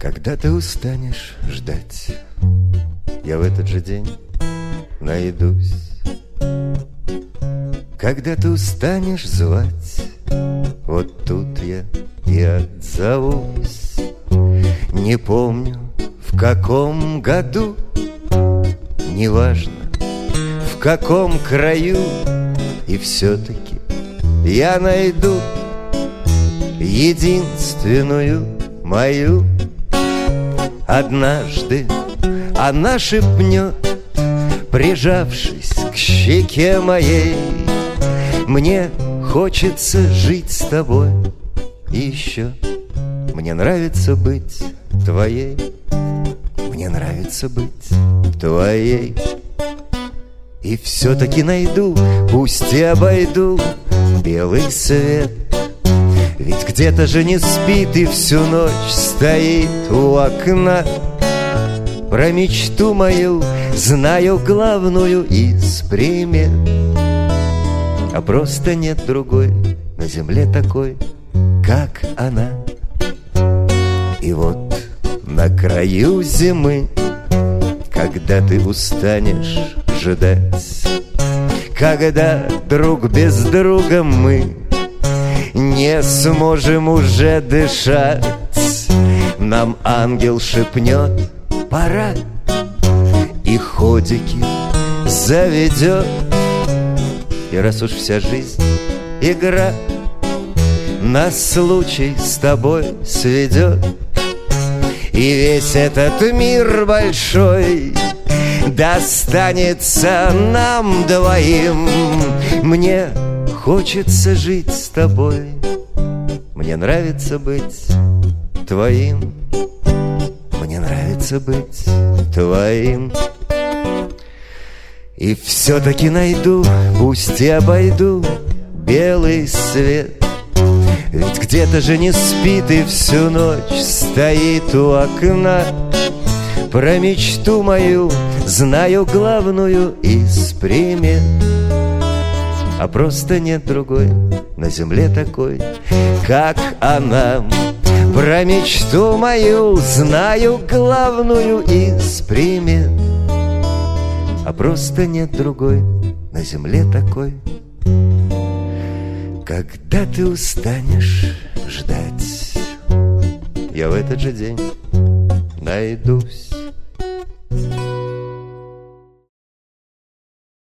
Когда ты устанешь ждать, я в этот же день найдусь. Когда ты устанешь звать, вот тут я и отзовусь. Не помню, в каком году, неважно, в каком краю, и все-таки я найду единственную мою. Однажды она шепнет, прижавшись к щеке моей: мне хочется жить с тобой, и еще мне нравится быть твоей. Мне нравится быть твоей. И все-таки найду, пусть и обойду белый свет. Ведь где-то же не спит и всю ночь стоит у окна. Про мечту мою знаю главную из примет, а просто нет другой на земле такой, как она. И вот на краю зимы, когда ты устанешь ждать, когда друг без друга мы не сможем уже дышать, нам ангел шепнет: пора, и ходики заведет. И раз уж вся жизнь игра, нас случай с тобой сведет, и весь этот мир большой достанется нам двоим. Мне хочется жить с тобой, мне нравится быть твоим. Мне нравится быть твоим. И все-таки найду, пусть и обойду белый свет. Ведь где-то же не спит и всю ночь стоит у окна. Про мечту мою знаю главную из примет, а просто нет другой на земле такой, как она. Про мечту мою знаю главную из примет, а просто нет другой на земле такой. Когда ты устанешь ждать, я в этот же день найдусь.